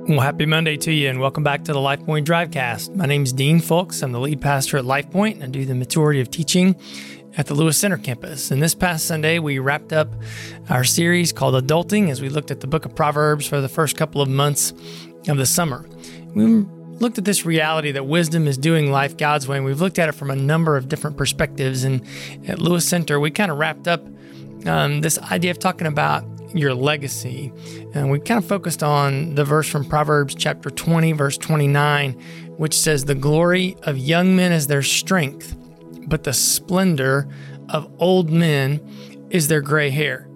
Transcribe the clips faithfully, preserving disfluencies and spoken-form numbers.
Well, happy Monday to you, and welcome back to the LifePoint Drivecast. My name is Dean Fulks. I'm the lead pastor at LifePoint, and I do the majority of teaching at the Lewis Center campus. And this past Sunday, we wrapped up our series called Adulting as we looked at the book of Proverbs for the first couple of months of the summer. We looked at this reality that wisdom is doing life God's way, and we've looked at it from a number of different perspectives. And at Lewis Center, we kind of wrapped up um, this idea of talking about your legacy. And we kind of focused on the verse from Proverbs chapter twenty, verse twenty-nine, which says, "The glory of young men is their strength, but the splendor of old men is their gray hair."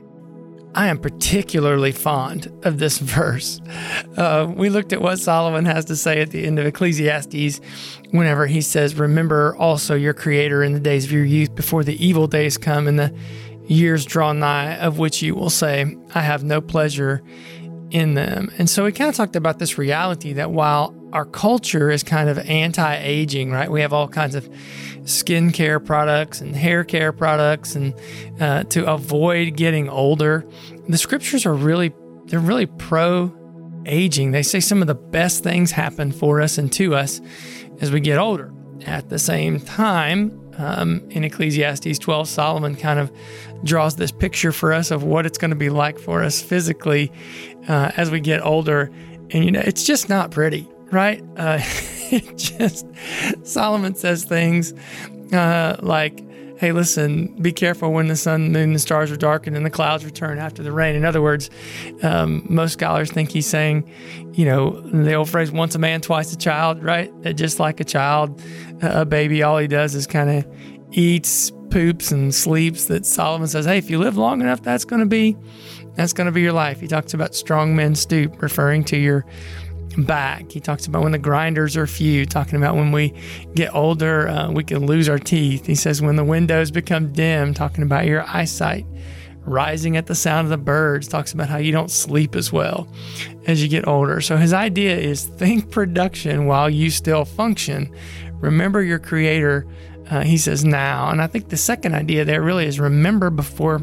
I am particularly fond of this verse. Uh, we looked at what Solomon has to say at the end of Ecclesiastes whenever he says, "Remember also your Creator in the days of your youth, before the evil days come and the years draw nigh, of which you will say, I have no pleasure in them." And so we kind of talked about this reality that while our culture is kind of anti-aging, right? We have all kinds of skincare products and hair care products and uh, to avoid getting older. The scriptures are really, they're really pro-aging. They say some of the best things happen for us and to us as we get older. At the same time, Um, in Ecclesiastes twelve, Solomon kind of draws this picture for us of what it's going to be like for us physically uh, as we get older. And, you know, it's just not pretty, right? Uh, it just, Solomon says things uh, like, hey, listen, be careful when the sun, moon, and the stars are darkened and the clouds return after the rain. In other words, um, most scholars think he's saying, you know, the old phrase, once a man, twice a child, right? That just like a child, a baby, all he does is kind of eats, poops, and sleeps. That Solomon says, hey, if you live long enough, that's going to be, that's going to be your life. He talks about strong men stoop, referring to your back. He talks about when the grinders are few, talking about when we get older, uh, we can lose our teeth. He says when the windows become dim, talking about your eyesight rising at the sound of the birds, talks about how you don't sleep as well as you get older. So his idea is think production while you still function. Remember your Creator, uh, he says, now. And I think the second idea there really is remember before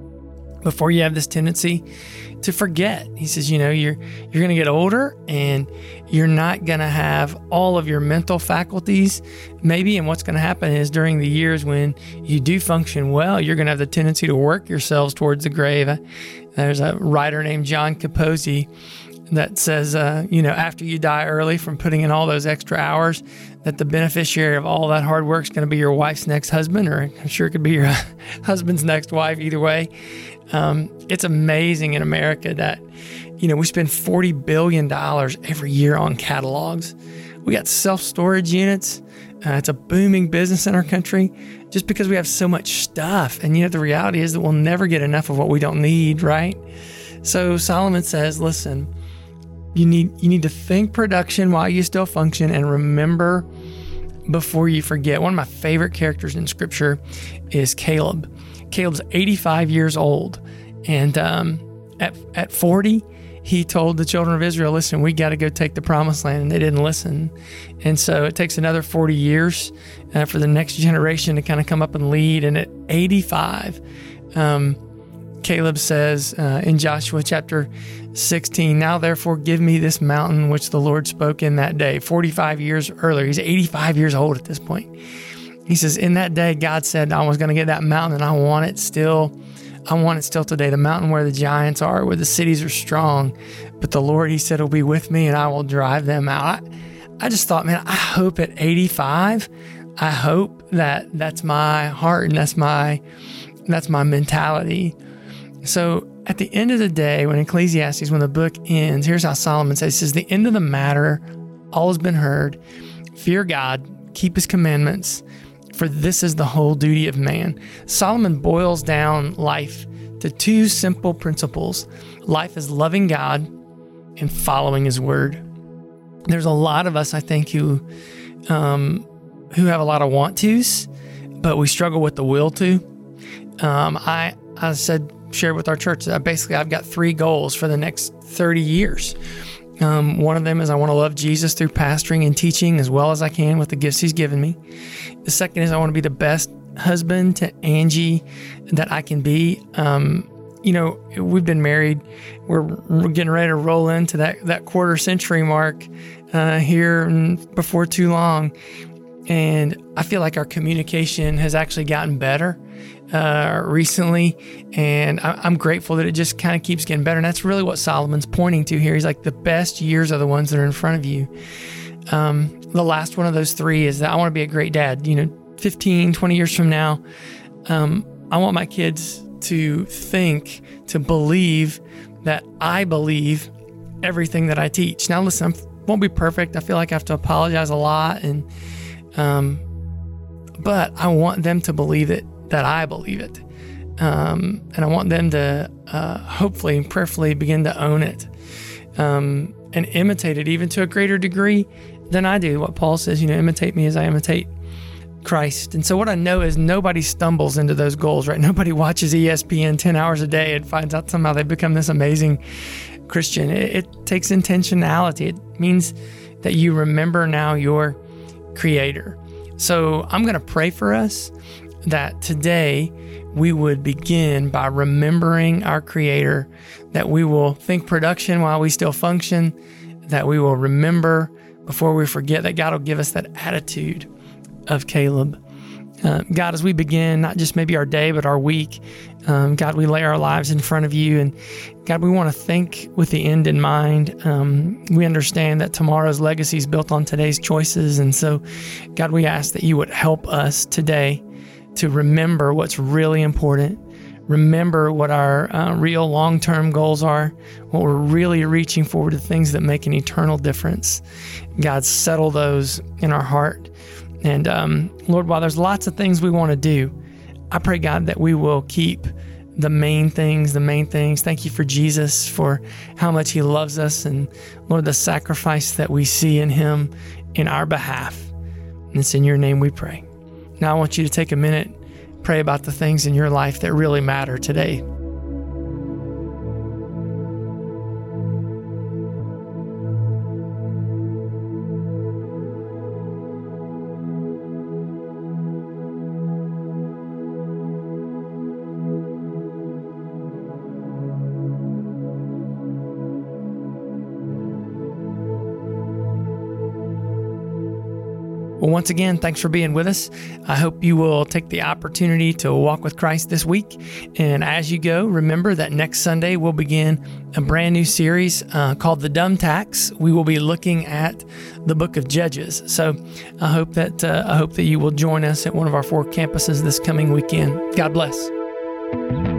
before you have this tendency to forget. He says, you know, you're you're going to get older and you're not going to have all of your mental faculties maybe. And what's going to happen is during the years when you do function well, you're going to have the tendency to work yourselves towards the grave. There's a writer named John Capozzi that says, uh, you know, after you die early from putting in all those extra hours, that the beneficiary of all that hard work is going to be your wife's next husband, or I'm sure it could be your husband's next wife, either way. Um, it's amazing in America that, you know, we spend forty billion dollars every year on catalogs. We got self-storage units. Uh, it's a booming business in our country just because we have so much stuff. And, you know, the reality is that we'll never get enough of what we don't need, right? So Solomon says, listen, you need you need to think production while you still function and remember before you forget. One of my favorite characters in Scripture is Caleb. Caleb's eighty-five years old, and um, at at forty, he told the children of Israel, listen, we got to go take the promised land, and they didn't listen. And so it takes another forty years uh, for the next generation to kind of come up and lead. And at eighty-five, um, Caleb says uh, in Joshua chapter sixteen, now therefore give me this mountain which the Lord spoke in that day. forty-five years earlier, he's eighty-five years old at this point. He says, in that day, God said I was going to get that mountain, and I want it still. I want it still today. The mountain where the giants are, where the cities are strong. But the Lord, he said, will be with me, and I will drive them out. I, I just thought, man, I hope at eighty-five, I hope that that's my heart and that's my that's my mentality. So at the end of the day, when Ecclesiastes, when the book ends, here's how Solomon says, he says, the end of the matter, all has been heard. Fear God, keep his commandments, for this is the whole duty of man. Solomon boils down life to two simple principles. Life is loving God and following his word. There's a lot of us, I think, who um, who have a lot of want tos, but we struggle with the will to. Um, I, I said, shared with our church that basically I've got three goals for the next thirty years. Um, one of them is I want to love Jesus through pastoring and teaching as well as I can with the gifts he's given me. The second is I want to be the best husband to Angie that I can be. Um, you know, we've been married. We're, we're getting ready to roll into that, that quarter century mark uh, here before too long. And I feel like our communication has actually gotten better uh, recently. And I, I'm grateful that it just kind of keeps getting better. And that's really what Solomon's pointing to here. He's like, the best years are the ones that are in front of you. Um, the last one of those three is that I want to be a great dad. You know, fifteen, twenty years from now, um, I want my kids to think, to believe that I believe everything that I teach. Now, listen, I won't be perfect. I feel like I have to apologize a lot. And, um, but I want them to believe it, that I believe it. Um, and I want them to, uh, hopefully and prayerfully begin to own it, um, and imitate it even to a greater degree than I do. What Paul says, you know, imitate me as I imitate Christ. And so what I know is nobody stumbles into those goals, right? Nobody watches E S P N ten hours a day and finds out somehow they become this amazing Christian. It, it takes intentionality. It means that you remember now your Creator. So I'm going to pray for us that today we would begin by remembering our Creator, that we will think production while we still function, that we will remember before we forget, that God will give us that attitude of Caleb. Uh, God, as we begin, not just maybe our day, but our week, um, God, we lay our lives in front of you. And God, we want to think with the end in mind. Um, we understand that tomorrow's legacy is built on today's choices. And so, God, we ask that you would help us today to remember what's really important. Remember what our uh, real long-term goals are, what we're really reaching for, the things that make an eternal difference. God, settle those in our heart. And um, Lord, while there's lots of things we want to do, I pray, God, that we will keep the main things, the main things. Thank you for Jesus, for how much he loves us. And Lord, the sacrifice that we see in him in our behalf. And it's in your name we pray. Now I want you to take a minute, pray about the things in your life that really matter today. Well, once again, thanks for being with us. I hope you will take the opportunity to walk with Christ this week. And as you go, remember that next Sunday we'll begin a brand new series uh, called The Dumb Tax. We will be looking at the book of Judges. So I hope that uh, I hope that you will join us at one of our four campuses this coming weekend. God bless.